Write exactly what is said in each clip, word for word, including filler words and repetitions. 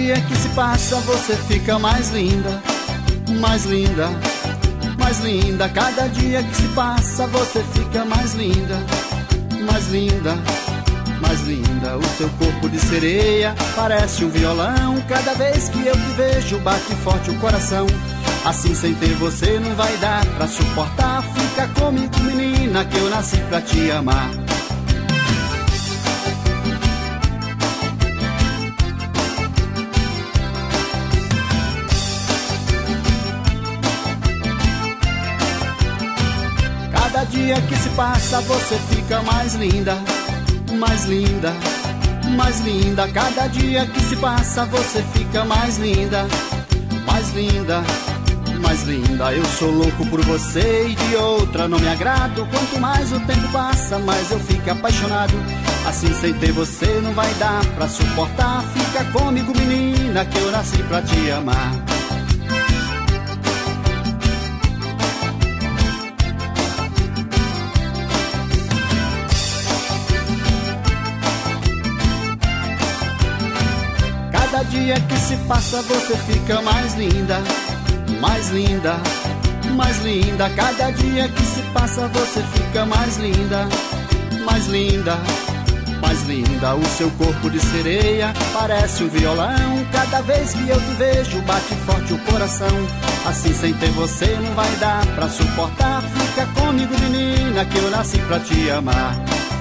dia que se passa você fica mais linda, mais linda, mais linda. Cada dia que se passa você fica mais linda, mais linda, mais linda. O seu corpo de sereia parece um violão. Cada vez que eu te vejo bate forte o coração. Assim sem ter você não vai dar pra suportar. Fica comigo, menina, que eu nasci pra te amar. Cada dia que se passa você fica mais linda, mais linda, mais linda. Cada dia que se passa você fica mais linda, mais linda, mais linda. Eu sou louco por você e de outra não me agrado. Quanto mais o tempo passa, mais eu fico apaixonado. Assim sem ter você não vai dar pra suportar. Fica comigo, menina, que eu nasci pra te amar. Cada dia que se passa você fica mais linda, mais linda, mais linda. Cada dia que se passa você fica mais linda, mais linda, mais linda. O seu corpo de sereia parece um violão. Cada vez que eu te vejo bate forte o coração. Assim sem ter você não vai dar pra suportar. Fica comigo, menina, que eu nasci pra te amar.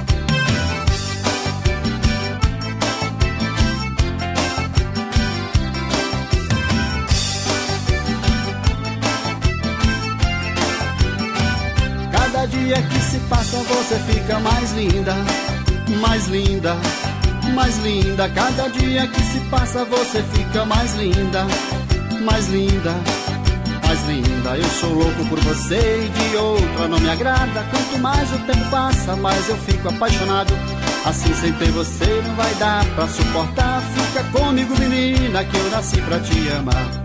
Cada dia que se passa você fica mais linda, mais linda, mais linda. Cada dia que se passa você fica mais linda, mais linda, mais linda. Eu sou louco por você e de outra não me agrada. Quanto mais o tempo passa, mais eu fico apaixonado. Assim sem ter você não vai dar pra suportar. Fica comigo, menina, que eu nasci pra te amar.